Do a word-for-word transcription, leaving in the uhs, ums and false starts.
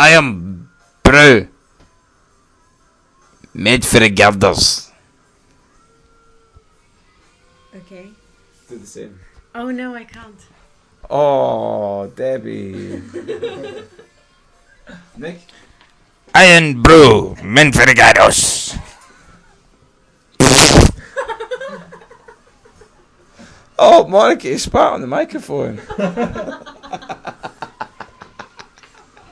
I am brew. Made for the girders. Okay. Do the same. Oh no, I can't. Oh, Debbie. Nick? Iron brew. Meant for the girders. Oh, Monica, you spat on the microphone.